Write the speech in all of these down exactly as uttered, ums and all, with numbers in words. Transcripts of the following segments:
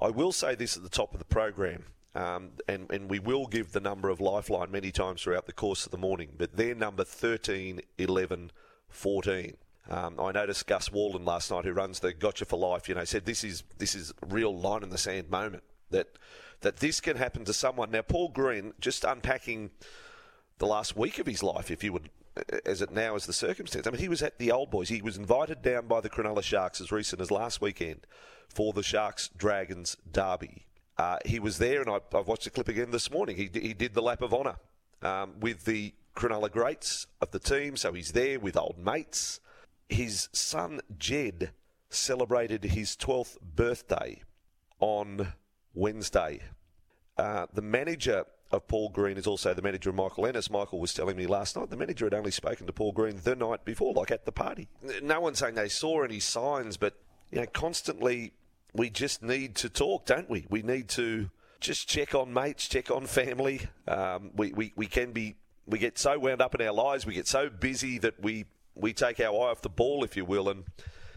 I will say this at the top of the program, um, and, and we will give the number of Lifeline many times throughout the course of the morning, but their number thirteen eleven fourteen. Um, I noticed Gus Walden last night, who runs the Gotcha for Life, you know, said this is this is a real line in the sand moment, that that this can happen to someone. Now, Paul Green, just unpacking the last week of his life, if you would, as it now is the circumstance. I mean, he was at the Old Boys. He was invited down by the Cronulla Sharks as recent as last weekend for the Sharks-Dragons derby. Uh, he was there, and I, I've watched the clip again this morning. He, he did the lap of honour um, with the Cronulla greats of the team, so he's there with old mates. His son, Jed, celebrated his twelfth birthday on Wednesday. Uh, the manager of Paul Green is also the manager of Michael Ennis. Michael was telling me last night the manager had only spoken to Paul Green the night before, like at the party. No one's saying they saw any signs, but you know, constantly we just need to talk, don't we? We need to just check on mates, check on family. Um, we, we, we can be, we get so wound up in our lives, we get so busy that we, we take our eye off the ball, if you will. And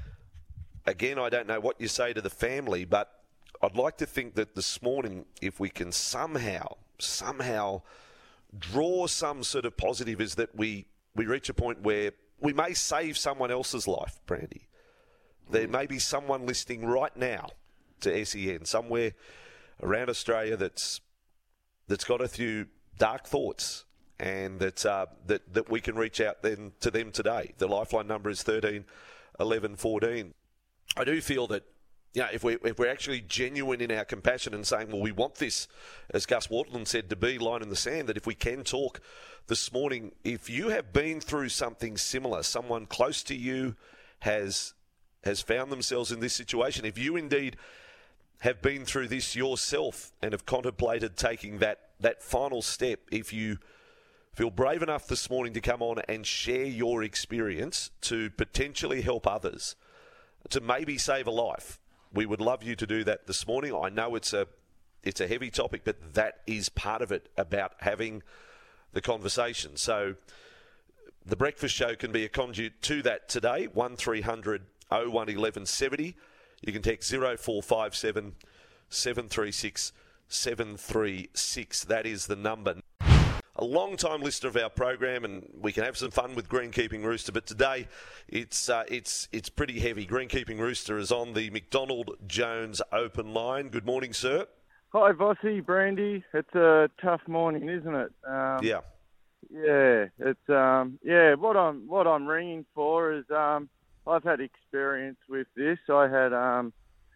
again, I don't know what you say to the family, but I'd like to think that this morning, if we can somehow, somehow draw some sort of positive, is that we, we reach a point where we may save someone else's life, Brandy. There may be someone listening right now to S E N, somewhere around Australia that's that's got a few dark thoughts, and that uh, that that we can reach out then to them today. The Lifeline number is thirteen eleven fourteen. I do feel that, you know, if we if we're actually genuine in our compassion and saying, well, we want this, as Gus Walden said, to be line in the sand, that if we can talk this morning, if you have been through something similar, someone close to you has has found themselves in this situation, if you indeed have been through this yourself and have contemplated taking that, that final step, if you feel brave enough this morning to come on and share your experience to potentially help others, to maybe save a life, we would love you to do that this morning. I know it's a it's a heavy topic, but that is part of it, about having the conversation. So the breakfast show can be a conduit to that today. one three hundred oh one eleven seventy. You can text zero four five seven seven three six seven three six. That is the number. A long-time listener of our program, and we can have some fun with Greenkeeping Rooster, but today it's uh, it's it's pretty heavy. Greenkeeping Rooster is on the McDonald Jones open line. Good morning, sir. Hi, Vossi, Brandy. It's a tough morning, isn't it? Um, yeah. Yeah, it's um, yeah. What I'm what I'm ringing for is um, I've had experience with this. I had um,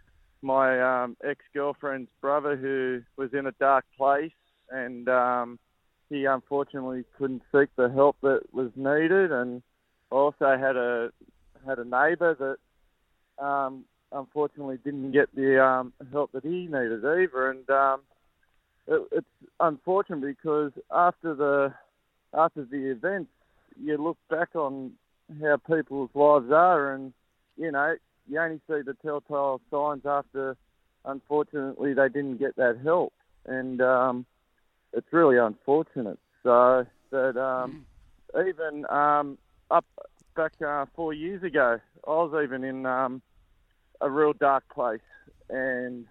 my um, ex-girlfriend's brother who was in a dark place, and um, he unfortunately couldn't seek the help that was needed. And I also had a had a neighbour that um, unfortunately didn't get the um, help that he needed either. And um, it, it's unfortunate because after the after the events, you look back on how people's lives are, and you know, you only see the telltale signs after, unfortunately, they didn't get that help, and um, it's really unfortunate. So that um, mm. even um, up back uh, four years ago, I was even in um, a real dark place, and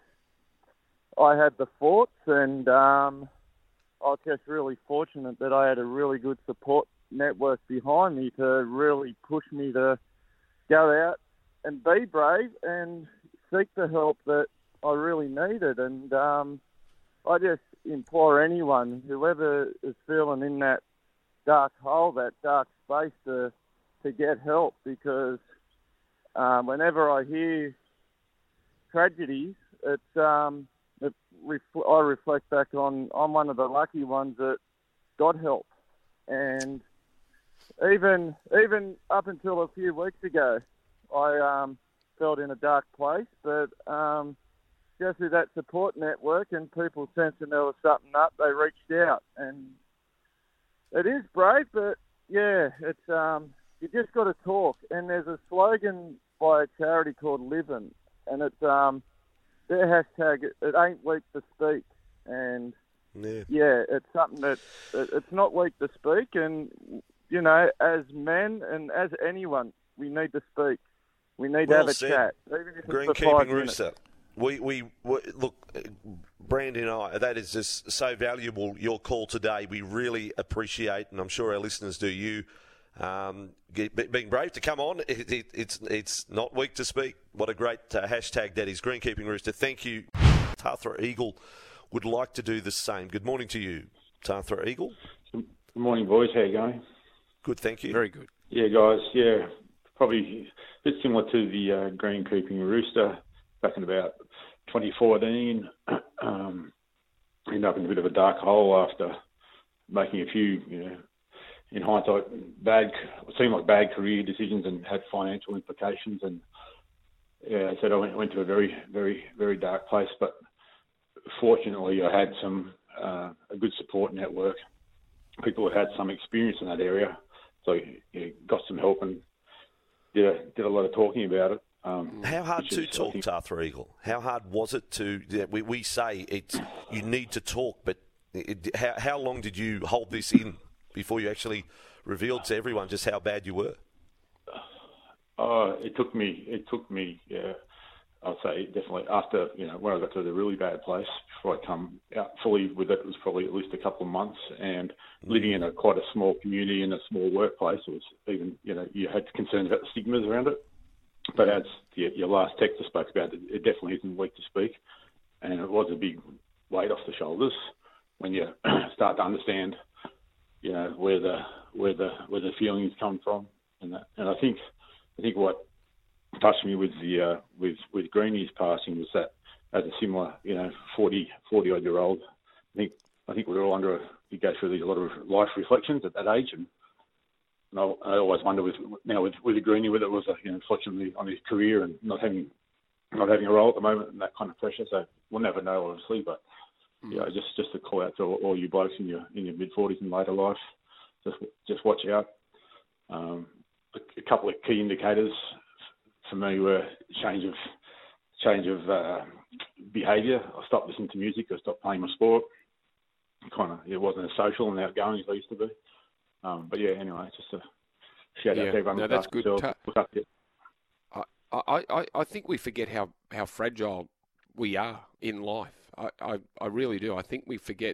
I had the thoughts, and um, I was just really fortunate that I had a really good support network behind me to really push me to go out and be brave and seek the help that I really needed. And um, I just implore anyone, whoever is feeling in that dark hole, that dark space, to to get help, because um, whenever I hear tragedies, it's um, it ref- I reflect back on I'm one of the lucky ones that got help. And Even even up until a few weeks ago, I um, felt in a dark place, but um, just with that support network and people sensing there was something up, they reached out. And it is brave, but yeah, it's um, you just got to talk. And there's a slogan by a charity called Livin', and it's um, their hashtag, it ain't weak to speak. And yeah, yeah it's something that it's not weak to speak. And you know, as men and as anyone, we need to speak. We need well to have a said. chat, even if it's for Greenkeeping five Rooster. minutes. We, we, we look, Brandon and I, that is just so valuable, your call today. We really appreciate, and I'm sure our listeners do, you um, get, being brave to come on. It, it, it's it's not weak to speak. What a great uh, hashtag that is, Greenkeeping Rooster. Thank you. Tathra Eagle would like to do the same. Good morning to you, Tathra Eagle. Good morning, boys. How you going? Good, thank you. Very good. Yeah, guys. Yeah, probably a bit similar to the uh, Greenkeeping Rooster back in about twenty fourteen. Um, ended up in a bit of a dark hole after making a few, you know, in hindsight, bad, seemed like bad career decisions and had financial implications. And yeah, I said I went, went to a very, very, very dark place. But fortunately, I had some uh, a good support network. People who had some experience in that area, so you know, got some help and did a, did a lot of talking about it. Um, How hard to talk, Tathra Eagle? How hard was it to? Yeah, we we say it's you need to talk, but it, how how long did you hold this in before you actually revealed to everyone just how bad you were? Uh, it took me. It took me. Yeah, I'd say definitely after you know when I got to the really bad place before I come out fully with it, it was probably at least a couple of months. And living in a quite a small community in a small workplace, it was even you know you had concerns about the stigmas around it. But as your, your last text I spoke about, it, it definitely isn't weak to speak, and it was a big weight off the shoulders when you start to understand, you know, where the where the where the feelings come from, and that. And I think I think what touched me with the uh, with with Greenie's passing was that as a similar, you know, forty, forty odd year old, I think I think we're all under a, you go through these, a lot of life reflections at that age, and. And I, I always wonder with now with with Greenie whether it was a you know reflection on his career and not having not having a role at the moment and that kind of pressure. So we'll never know, obviously. But mm. yeah, just just a call out to all, all you blokes in your in your mid forties and later life. Just just watch out. Um, a, a couple of key indicators for me were change of change of uh, behaviour. I stopped listening to music. I stopped playing my sport. Kind of it wasn't as social and outgoing as I used to be. Um, but yeah, anyway, just a shout yeah, out to everyone. No, that's good. Ta- I, I, I, I think we forget how, how fragile we are in life. I, I, I really do. I think we forget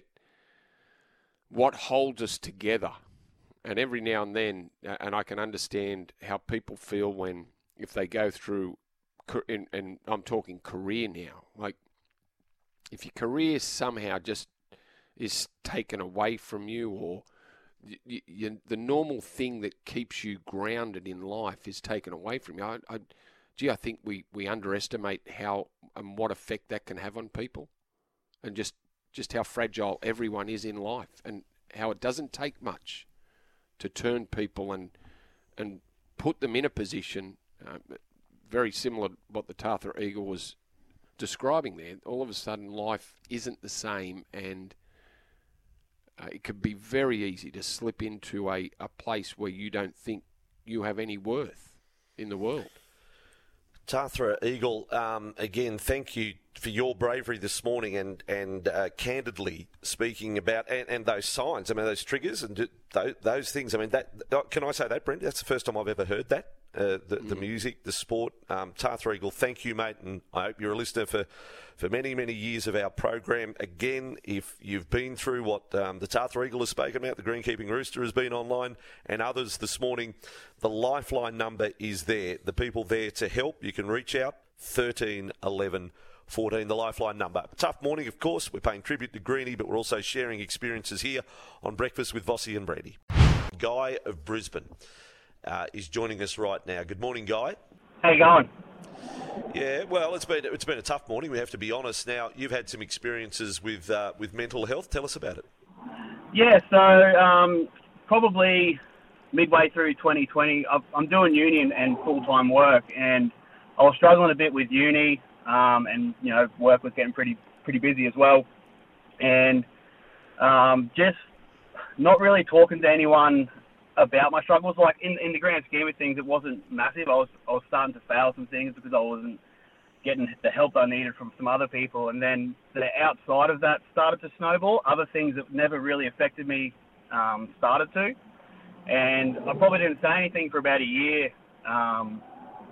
what holds us together. And every now and then, and I can understand how people feel when, if they go through, and, and I'm talking career now, like if your career somehow just is taken away from you, or You, you, the normal thing that keeps you grounded in life is taken away from you. I, I, gee, I think we, we underestimate how and what effect that can have on people, and just just how fragile everyone is in life, and how it doesn't take much to turn people and and put them in a position uh, very similar to what the Tathra Eagle was describing there. All of a sudden, life isn't the same, and Uh, it could be very easy to slip into a, a place where you don't think you have any worth in the world. Tathra Eagle, um, again, thank you for your bravery this morning and, and uh, candidly speaking about, and, and those signs, I mean, those triggers and those, those things. I mean, that can I say that, Brent? That's the first time I've ever heard that. Uh, the, mm. the music, the sport. Um, Tathra Eagle, thank you, mate, and I hope you're a listener for, for many, many years of our program. Again, if you've been through what um, the Tathra Eagle has spoken about, the Greenkeeping Rooster has been online, and others this morning, the Lifeline number is there. The people there to help. You can reach out, thirteen eleven fourteen, the Lifeline number. Tough morning, of course. We're paying tribute to Greenie, but we're also sharing experiences here on Breakfast with Vossi and Brandy. Guy of Brisbane Uh, is joining us right now. Good morning, Guy. How you going? Yeah, well, it's been it's been a tough morning. We have to be honest. Now, you've had some experiences with uh, with mental health. Tell us about it. Yeah, so um, probably midway through twenty twenty, I'm doing uni and, and full-time work, and I was struggling a bit with uni, um, and you know, work was getting pretty pretty busy as well, and um, just not really talking to anyone about my struggles. Like in, in the grand scheme of things, it wasn't massive. I was I was starting to fail some things because I wasn't getting the help I needed from some other people. And then the outside of that started to snowball. Other things that never really affected me um, started to. And I probably didn't say anything for about a year. Um,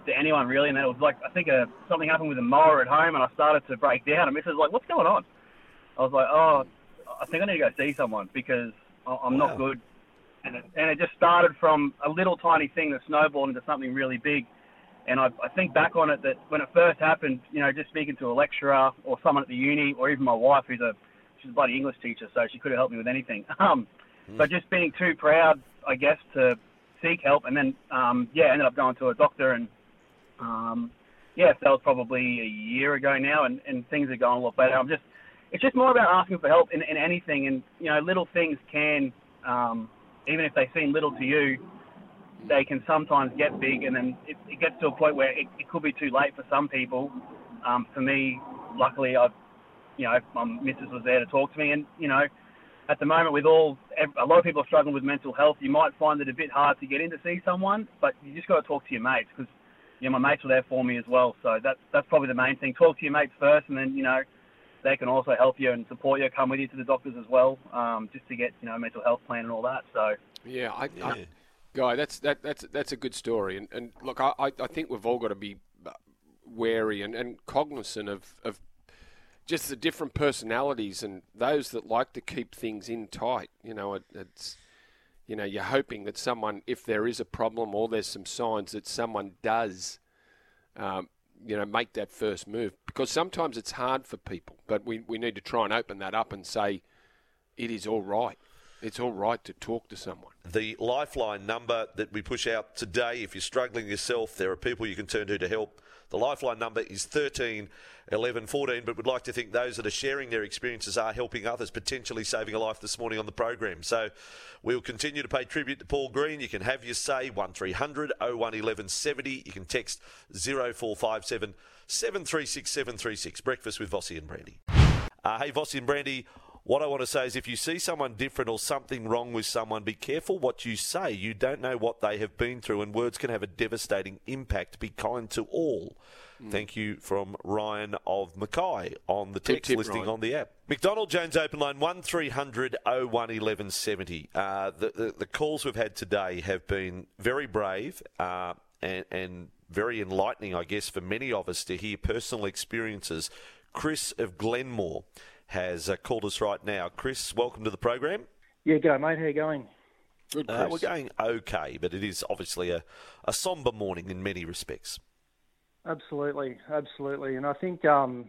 to anyone really. And then it was like, I think a, something happened with a mower at home, and I started to break down. And Missus was like, "What's going on?" I was like, "Oh, I think I need to go see someone because I'm Wow. not good." And it, and it just started from a little tiny thing that snowballed into something really big. And I, I think back on it that when it first happened, you know, just speaking to a lecturer or someone at the uni, or even my wife, who's a she's a bloody English teacher, so she could have helped me with anything. Um, Mm. but just being too proud, I guess, to seek help, and then um, yeah, ended up going to a doctor, and um, yeah, that was probably a year ago now, and, and things are going a lot better. I'm just, it's just more about asking for help in, in anything, and you know, little things can, um, even if they seem little to you, they can sometimes get big, and then it, it gets to a point where it, it could be too late for some people. Um, for me, luckily, I, you know, my missus was there to talk to me, and you know, at the moment, with all a lot of people are struggling with mental health, you might find it a bit hard to get in to see someone, but you just got to talk to your mates, because you know, my mates were there for me as well. So that's that's probably the main thing. Talk to your mates first, and then you know, they can also help you and support you, come with you to the doctors as well, um, just to get you know, a mental health plan and all that. So Yeah, I, Yeah. I, Guy, that's that that's that's a good story, and and look, I I I think we've all got to be wary and, and cognizant of of just the different personalities and those that like to keep things in tight. You know, it, it's you know, you're hoping that someone, if there is a problem or there's some signs, that someone does, um, you know, make that first move, because sometimes it's hard for people, but we we need to try and open that up and say it is all right. It's all right to talk to someone. The Lifeline number that we push out today, if you're struggling yourself, there are people you can turn to to help. The Lifeline number is thirteen eleven fourteen, but we'd like to think those that are sharing their experiences are helping others, potentially saving a life this morning on the program. So we'll continue to pay tribute to Paul Green. You can have your say, one three hundred oh one eleven seventy. You can text zero four five seven seven three six seven three six. Breakfast with Vossi and Brandy. Uh, hey, Vossi and Brandy. What I want to say is, if you see someone different or something wrong with someone, be careful what you say. You don't know what they have been through, and words can have a devastating impact. Be kind to all. Mm. Thank you from Ryan of Mackay on the text tip, listing Ryan. on the app. McDonald Jones Open Line, one three hundred oh one eleven seventy. Uh, the, the, the calls we've had today have been very brave uh, and, and very enlightening, I guess, for many of us to hear personal experiences. Chris of Glenmore has uh, called us right now. Chris, welcome to the program. Yeah, go, mate. How you going? Good, Chris. Uh, we're going okay, but it is obviously a, a sombre morning in many respects. Absolutely, absolutely. And I think um,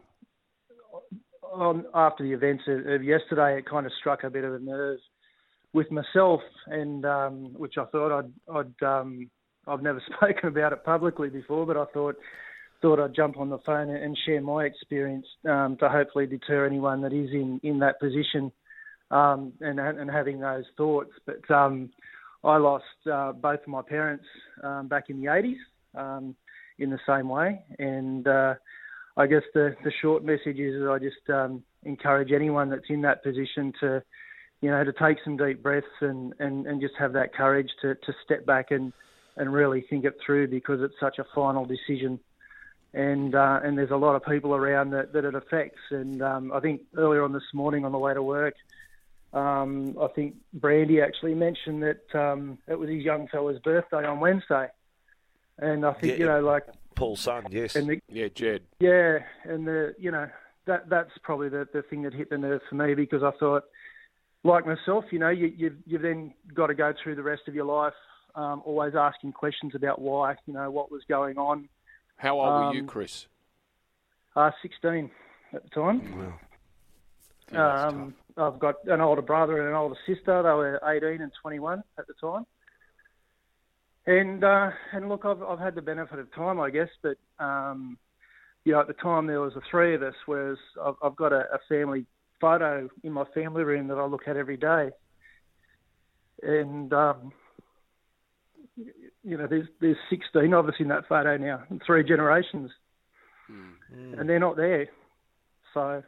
on, after the events of, of yesterday, it kind of struck a bit of a nerve with myself, and um, which I thought I'd, I'd um, I've never spoken about it publicly before, but I thought thought I'd jump on the phone and share my experience um, to hopefully deter anyone that is in, in that position um, and and having those thoughts. But um, I lost uh, both of my parents um, back in the eighties um, in the same way, and uh, I guess the, the short message is that I just um, encourage anyone that's in that position to, you know, to take some deep breaths and, and, and just have that courage to, to step back and, and really think it through, because it's such a final decision. And uh, and there's a lot of people around that, that it affects. And um, I think earlier on this morning on the way to work, um, I think Brandy actually mentioned that um, it was his young fella's birthday on Wednesday. And I think, Yeah, you know, like... Paul's son, yes. And the, Yeah, Jed. yeah, and the you know, that that's probably the, the thing that hit the nerve for me, because I thought, like myself, you know, you, you've, you've then got to go through the rest of your life um, always asking questions about why, you know, what was going on. How old Um, were you, Chris? Uh, sixteen at the time. Wow. Yeah, that's Um, I've got an older brother and an older sister. They were eighteen and twenty-one at the time. And uh, and look, I've I've had the benefit of time, I guess, but um, you know, at the time there was the three of us, whereas I've, I've got a, a family photo in my family room that I look at every day. And um, you know, there's there's sixteen of us in that photo now, three generations, Mm. and they're not there. So,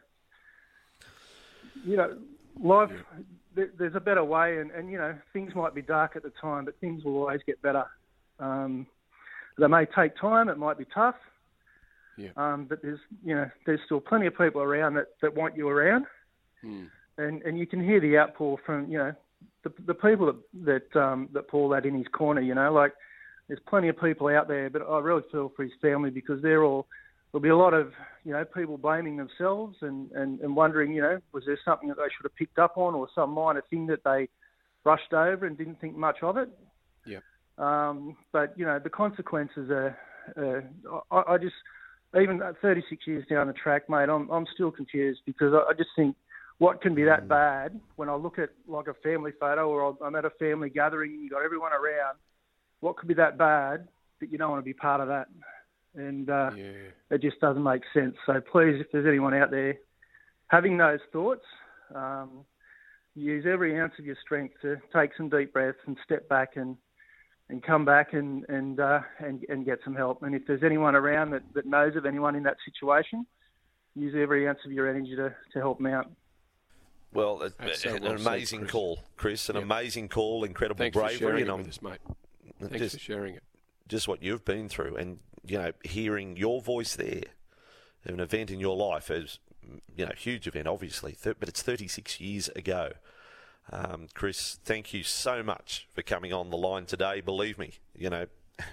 you know, life, there, there's a better way, and, and, you know, things might be dark at the time, but things will always get better. Um, they may take time, it might be tough, Yeah. um, but there's, you know, there's still plenty of people around that, that want you around, Hmm. and, and you can hear the outpour from, you know, the, the people that that, um, that Paul had in his corner, you know, like, there's plenty of people out there, but I really feel for his family because they're all, there'll be a lot of, you know, people blaming themselves and, and, and wondering, you know, was there something that they should have picked up on or some minor thing that they brushed over and didn't think much of it. Yeah. Um, but, you know, the consequences are, uh, I, I just, even at thirty-six years down the track, mate, I'm I'm still confused because I, I just think what can be that bad when I look at like a family photo or I'm at a family gathering and you've got everyone around, what could be that bad that you don't want to be part of that? And uh, yeah. it just doesn't make sense. So please, if there's anyone out there having those thoughts, um, use every ounce of your strength to take some deep breaths and step back and and come back and and, uh, and and get some help. And if there's anyone around that, that knows of anyone in that situation, use every ounce of your energy to, to help them out. Well, it, so an well amazing said, Chris. call, Chris. An yep. amazing call, incredible Thanks bravery. for sharing and it I'm, with us, mate. Thanks just, for sharing it. Just what you've been through, and you know, hearing your voice there, an event in your life is, you know, huge event, obviously, but it's thirty-six years ago. Um, Chris, thank you so much for coming on the line today. Believe me, you know,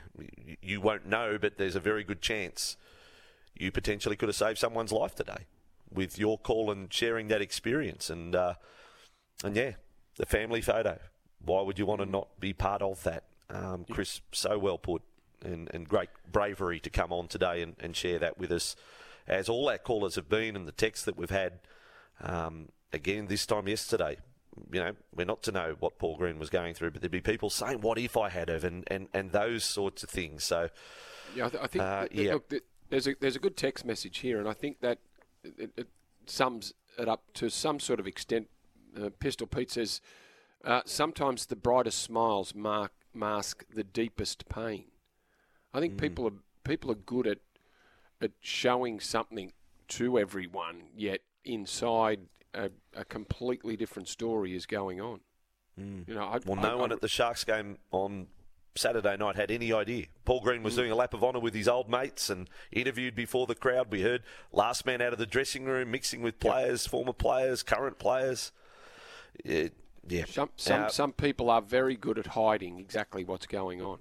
you won't know, but there's a very good chance you potentially could have saved someone's life today with your call and sharing that experience. And uh, and yeah, the family photo. Why would you want to not be part of that? Um, Chris, so well put, and, and great bravery to come on today and, and share that with us, as all our callers have been, and the texts that we've had. Um, again, this time yesterday, you know, we're not to know what Paul Green was going through, but there'd be people saying, what if I had of, and, and, and those sorts of things. So, yeah, I, th- I think uh, that, yeah. look, there's a there's a good text message here, and I think that it, it sums it up to some sort of extent. Uh, Pistol Pete says, uh, sometimes the brightest smiles mark, mask the deepest pain. I think mm. people are people are good at at showing something to everyone, yet inside a, a completely different story is going on. Mm. You know, I, well, I, no I, one I, at the Sharks game on Saturday night had any idea. Paul Green was mm. doing a lap of honour with his old mates and interviewed before the crowd. We heard last man out of the dressing room, mixing with players, yep. former players, current players. It, yeah. Some some, uh, some people are very good at hiding exactly what's going on.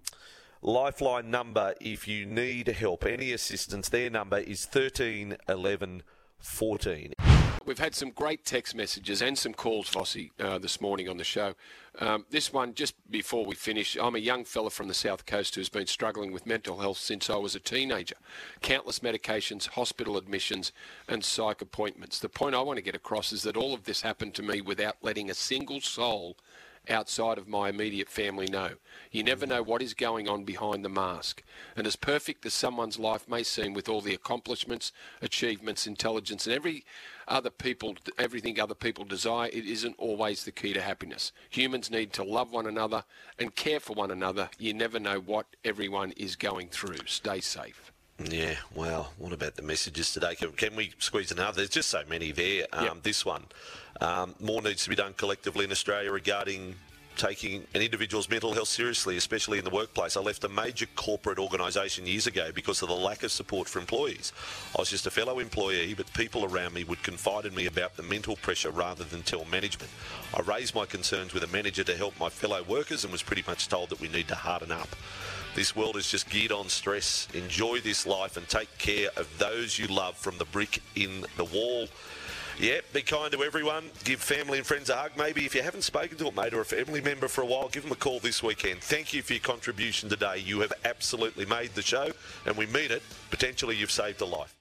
Lifeline number, if you need help, any assistance, their number is thirteen eleven fourteen. We've had some great text messages and some calls, Vossi, uh, this morning on the show. Um, this one, just before we finish, I'm a young fella from the South Coast who's been struggling with mental health since I was a teenager. Countless medications, hospital admissions and psych appointments. The point I want to get across is that all of this happened to me without letting a single soul outside of my immediate family know. You never know what is going on behind the mask. And as perfect as someone's life may seem, with all the accomplishments, achievements, intelligence, and every other people, everything other people desire, it isn't always the key to happiness. Humans need to love one another and care for one another. You never know what everyone is going through. Stay safe. Yeah, well, what about the messages today? Can, can we squeeze another? There's just so many there. Um, yep. This one. Um, more needs to be done collectively in Australia regarding taking an individual's mental health seriously, especially in the workplace. I left a major corporate organisation years ago because of the lack of support for employees. I was just a fellow employee, but people around me would confide in me about the mental pressure rather than tell management. I raised my concerns with a manager to help my fellow workers and was pretty much told that we need to harden up. This world is just geared on stress. Enjoy this life and take care of those you love from the brick in the wall. Yeah, be kind to everyone. Give family and friends a hug. Maybe if you haven't spoken to a mate or a family member for a while, give them a call this weekend. Thank you for your contribution today. You have absolutely made the show, and we mean it. Potentially you've saved a life.